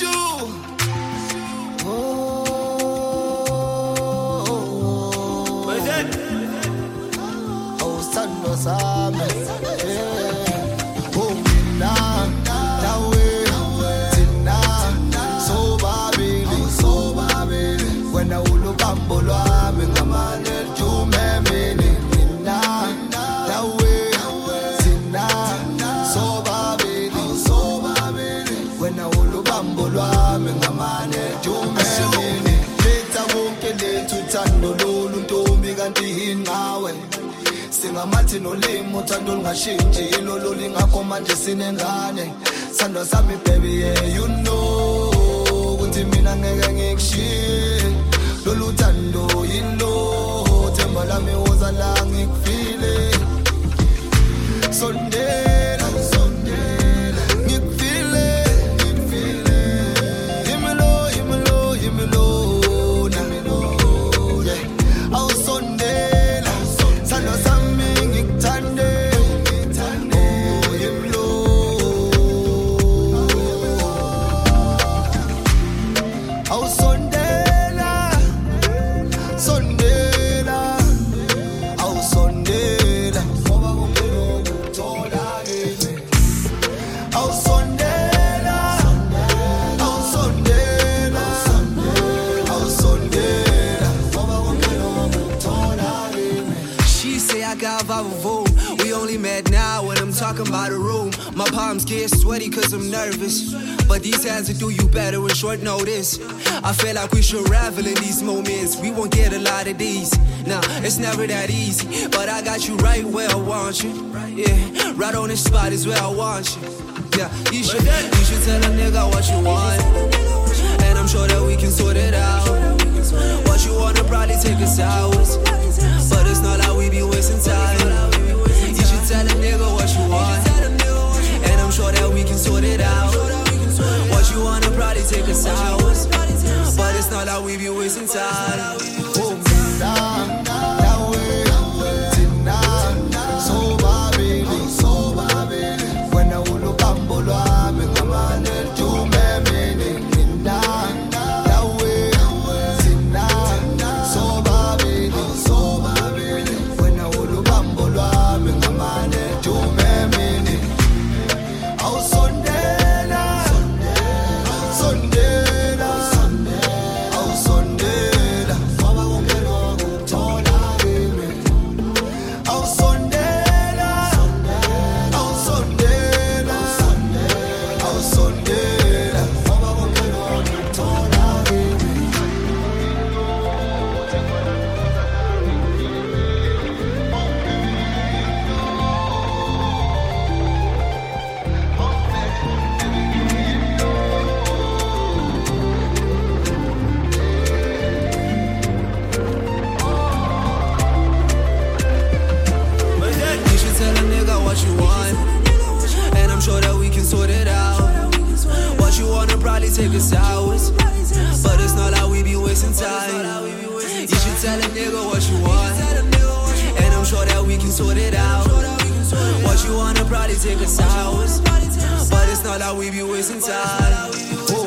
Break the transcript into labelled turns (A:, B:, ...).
A: Singamathi nolimo uthando lungashintshi ilolo lingakho manje sinengane sando sami baby yeah you know ukuthi mina ngeke ngikushiye lolu thando yilo themba lami woza la ngikufile sondela sondela ngikufile ngikufile imelo imelo imelo na melo yeah au sondela sando sami ngikuthande oh imelo au sondela sondela au sondela ngoba kumpilo kuthola kimi au sondela au sondela au sondela ngoba kumpilo kuthola kimi.
B: She say I got vibe. We only met now when I'm talking about a room. My palms get sweaty cause I'm nervous, but these hands will do you better with short notice. I feel like we should revel in these moments. We won't get a lot of these. Nah, it's never that easy, but I got you right where I want you. Yeah, right on the spot is where I want you. Yeah, you should tell a nigga what you want, and I'm sure that we can sort it out. What you wanna probably take us hours, but it's not like we be wasting time. You should tell a nigga what you want, and I'm sure that we can sort it out. What you wanna probably take us hours, but it's not like we be wasting time. Take us hours, but it's not like we be wasting time. You should tell a nigga what you want, and I'm sure that we can sort it out. What you wanna probably take us hours, but it's not like we be wasting time.